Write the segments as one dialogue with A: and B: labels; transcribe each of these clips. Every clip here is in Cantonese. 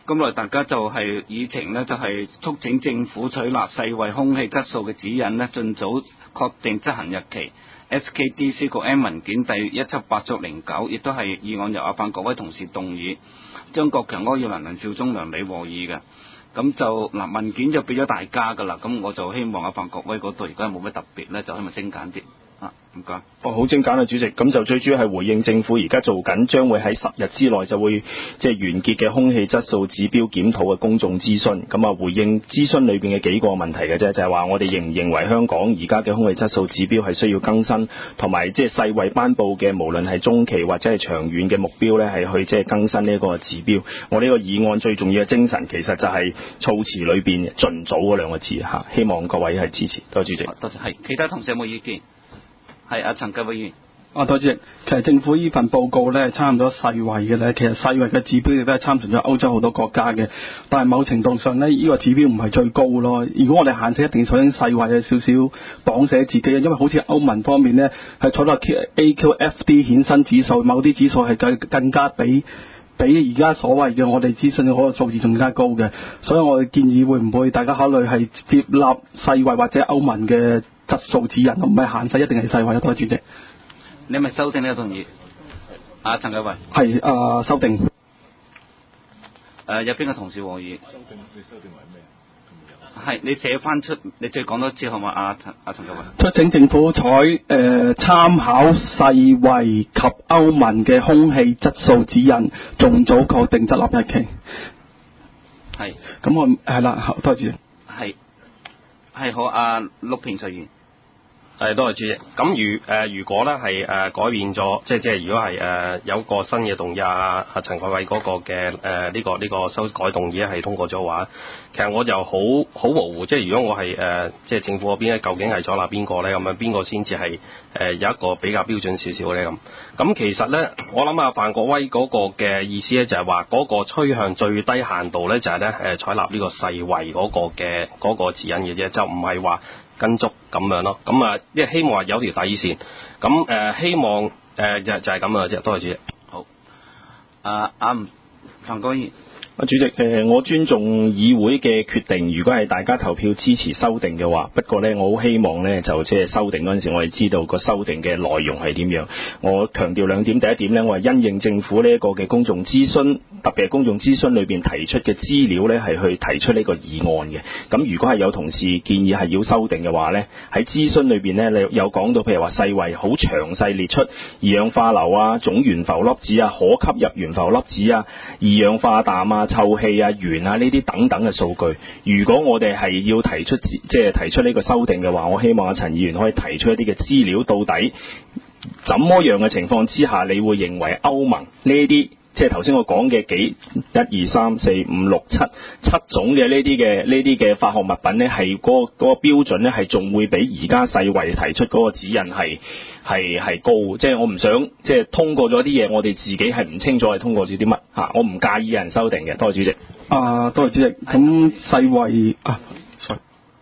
A: 咁來大家就係議程呢，就係促請政府採納世衛空氣質素嘅指引呢，盡早確定執行日期。SKDC 個 M 文件第178/09，亦都係議案由阿范國威同事動議，張國強、柯耀倫、梁少忠、梁理和議嘅。咁就嗱文件就俾咗大家噶啦，咁我就希望阿范國威嗰度而家冇乜特別呢，就希望精簡啲。唔該。
B: 好精簡啊，主席。咁就最主要係回應政府而家做緊，將會喺10日之內就會即係完結嘅空氣質素指標檢討嘅公眾諮詢。咁啊，回應諮詢裏邊嘅幾個問題嘅啫，就係話我哋認唔認為香港而家嘅空氣質素指標係需要更新，同埋即係世衛頒布嘅無論係中期或者係長遠嘅目標呢，係去即係更新呢個指標。我呢個議案最重要嘅精神其實就係措辭裏邊盡早嗰兩個字嚇，希望各位係支持。多謝主席。
A: 多謝。係其他同事有冇意見？係阿陳繼偉議員。
C: 多謝。其實政府呢份報告咧，差唔多世衛嘅咧，其實世衛嘅指標亦都係參循咗歐洲好多國家嘅，但係某程度上咧，呢個指標唔係最高咯。如果我哋限制一定首先世衛嘅少少綁死自己，因為好似歐盟方面咧係採納 AQFD 衍生指數，某啲指數係更加比而家所謂嘅我哋諮詢嘅嗰個數字仲加高嘅，所以我哋建議會唔會大家考慮係接納世衛或者歐盟嘅質素指引，唔係限制一定係世衛。多謝主席。
A: 你係咪修訂呢個動議？阿陳繼偉。
C: 係修訂。
A: 有邊個同事和議？你修訂為咩？係你寫翻出，你再講多次好嘛？阿陳繼偉。
C: 促請政府參考世衛及歐盟嘅空氣質素指引，盡早確定執立日期。
A: 係。
C: 咁我係啦，多謝主席。
A: 係好，阿陸平隨言。
D: 多謝主席。咁如果咧係改變咗，即係如果係有個新嘅動議，阿陳國偉嗰個嘅呢個修改動議係通過咗嘅話，其實我就好模糊。即係如果我係即係政府嗰邊咧，究竟係採納邊個咧？咁樣邊個先至係有一個比較標準少少咧？咁其實咧，我諗阿范國威嗰個嘅意思咧，就係話嗰個趨向最低限度咧，就係咧採納呢個世衛嗰個嘅嗰個指引嘅啫，就唔係話跟足咁樣咯，咁啊，因為希望有條底線，咁希望就係咁嘅啫。多謝主席。
A: 好，范國威。
B: 主席，我尊重議會嘅決定。如果係大家投票支持修訂嘅話，不過呢，我好希望呢，就即係修訂嗰陣時，我哋知道個修訂嘅內容係點樣。我強調兩點，第一點呢，我係因應政府呢一個嘅公眾諮詢，特別係公眾諮詢裏邊提出嘅資料呢，係去提出呢個議案嘅。咁如果係有同事建議係要修訂嘅話呢，喺諮詢裏邊呢，你有講到譬如話世衛好詳細列出二氧化硫啊、總懸浮粒子啊、可吸入懸浮粒子啊、二氧化氮啊、臭氣啊、鉛啊呢啲等等嘅數據，如果我哋係要提出呢個修訂嘅話，我希望阿陳議員可以提出一啲嘅資料，到底怎麼樣嘅情況之下，你會認為歐盟呢啲即係頭先我講嘅1、2、3、4、5、6、7種嘅呢啲嘅化學物品呢，係嗰個標準呢，係仲會比而家世衛提出嗰個指引係高，即係我唔想即係通過咗啲嘢，我哋自己係唔清楚係通過咗啲乜嚇，我唔介意有人修訂嘅。多謝主席。
C: 多謝主席。咁世衛sorry，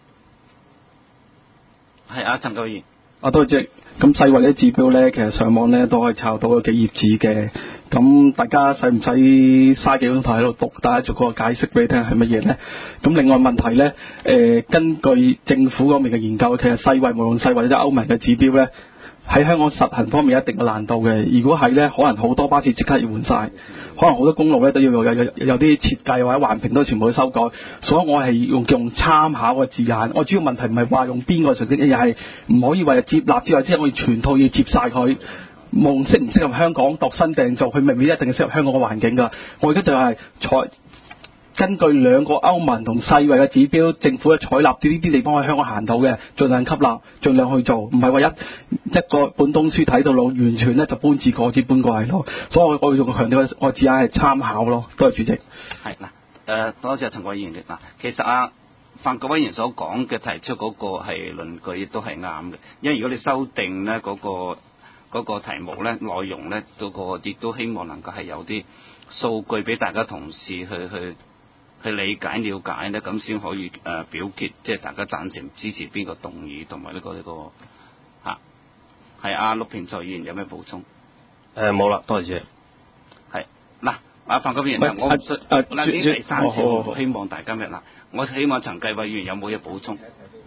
A: 係阿陳繼偉。
C: 多謝主席。咁世衛啲指標咧，其實上網咧都可以抄到幾頁紙嘅。咁大家使唔使嘥幾個鐘頭喺度讀？大家逐個解釋俾你聽係乜嘢咧？咁另外問題咧，根據政府嗰邊嘅研究，其實世衛無論世衛或者歐盟嘅指標咧，喺香港實行方面有一定嘅難度嘅。如果係咧，可能好多巴士即刻要換晒，可能好多公路咧都要有啲設計或者環評都全部都修改。所以我係用參考嘅字眼。我主要問題唔係話用邊個程式，而係唔可以為接納之外，即係我哋全套要接晒佢。夢適唔適合香港度身訂造，佢未必一定適合香港嘅環境㗎。我而家就係根據兩個歐盟同世衛嘅指標，政府嘅採納呢啲地方喺香港行到嘅，盡量吸納，盡量去做，唔係話一個本東書睇到老，完全咧就搬字過紙搬過嚟咯。所以我用強調我字眼係參考咯。多謝主席。
A: 係嗱，多謝陳國威議員嗱，其實范國威議員所講嘅提出嗰個係論據亦都係啱嘅，因為如果你修訂咧嗰個題目咧內容咧，嗰個亦都希望能夠係有啲數據俾大家同事去理解了解咧，咁先可以表決，即係大家贊成支持邊個動議同埋呢個嚇。係阿陸平財議員有咩補充？
D: 冇啦，多謝主席。
A: 係嗱， 范國議員，我呢第三次我希望大家咩啦？我希望陳繼偉議員有冇嘢補充？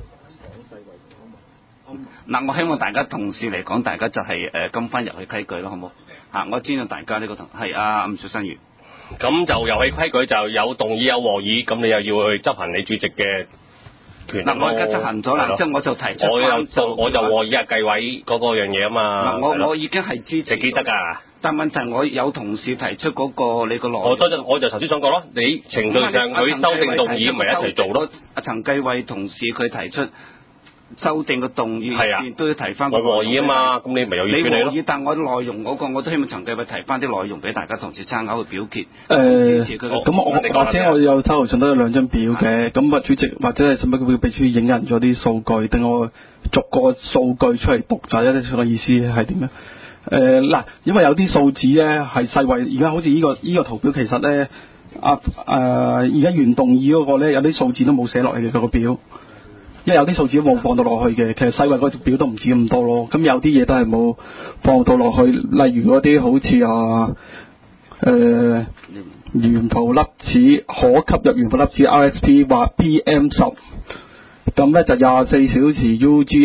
A: 嗱，我希望大家同事嚟講，大家就係跟翻遊戲規矩咯，好冇？我尊重大家呢個同係吳小新宇。
D: 咁就遊戲規矩就有動議有和議，咁你又要去執行你主席嘅權力咯。
A: 我而家執行咗啦，即係我就提出
D: 我就和議繼委嗰個樣嘢啊嘛。
A: 我已經係支持。
D: 你記得㗎？
A: 但問題我有同事提出嗰個你個內容。
D: 我就頭先講過咯，你程序上佢修訂動議咪一齊做咯。
A: 陳繼偉同事佢提出修訂嘅動議，都要提翻個
D: 和議啊嘛，咁你咪又要處理咯。
A: 你和議，但我內容嗰個我都希望陳繼偉提翻啲內容俾大家同事參考去表決。支持佢。
C: 咁我或者我有手頭上都有兩張表嘅，咁主席或者係使乜佢秘書影印咗啲數據，等我逐個數據出嚟讀就一啲個意思係點樣？嗱，因為有啲數字咧係世衛而家好似呢個圖表，其實咧而家原動議嗰個咧有啲數字都冇寫落去嘅個表。因為有啲數字都冇放到落去嘅，其實世衛嗰條表都唔止咁多咯。咁有啲嘢都係冇放到落去，例如嗰啲好似懸浮粒子可吸入懸浮粒子 RSP 或 PM10，咁咧就24小時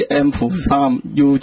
C: UGM-3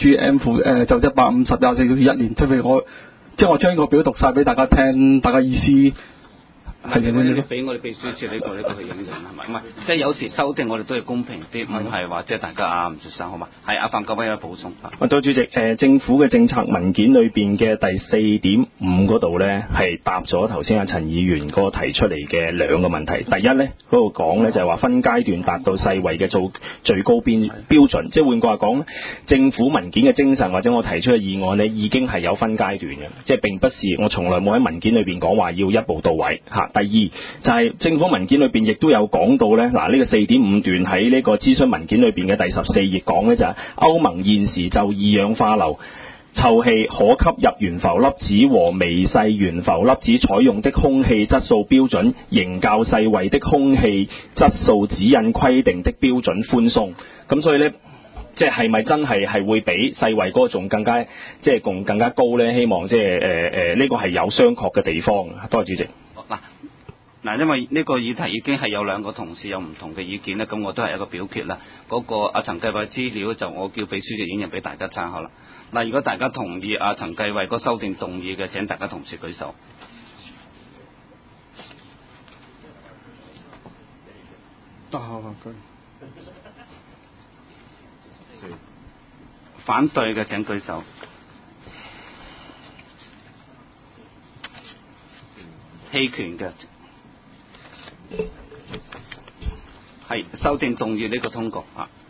C: UGM 就150 24小時1年。譬如我將呢個表讀晒俾大家聽，大家意思。係嘅，
A: 你俾我哋秘書處呢個去影印係咪？唔係，即係有時修訂我哋都要公平啲，唔係話即係大家唔出聲好嘛？係范國威有補充。
B: 多主席，政府嘅政策文件裏邊嘅第4.5嗰度咧，係答咗頭先陳議員嗰個提出嚟嘅兩個問題。第一咧，嗰度講咧就係話分階段達到世衛嘅做最高標準，即係換句話講，政府文件嘅精神或者我提出嘅議案咧，已經係有分階段嘅，即係並不是我從來冇喺文件裏邊講話要一步到位嚇。第二就係政府文件裏邊亦都有講到咧，嗱呢個4.5段喺呢個諮詢文件裏邊嘅第14頁講咧就係歐盟現時就二氧化硫臭氣可吸入懸浮粒子和微細懸浮粒子採用的空氣質素標準，仍較世衛的空氣質素指引規定的標準寬鬆。咁所以咧，即係咪真係會比世衛嗰個仲更加即係更加高咧？希望即係呢個係有商榷嘅地方。多謝主席。
A: 嗱，因為呢個議題已經係有兩個同事有唔同嘅意見咧，咁我都係一個表決啦。嗰個陳繼偉資料就我叫秘書就影印俾大家參考啦。嗱，如果大家同意陳繼偉嗰修訂動議嘅，請大家同事舉手。反對嘅請舉手。棄權嘅係修訂動議呢個通過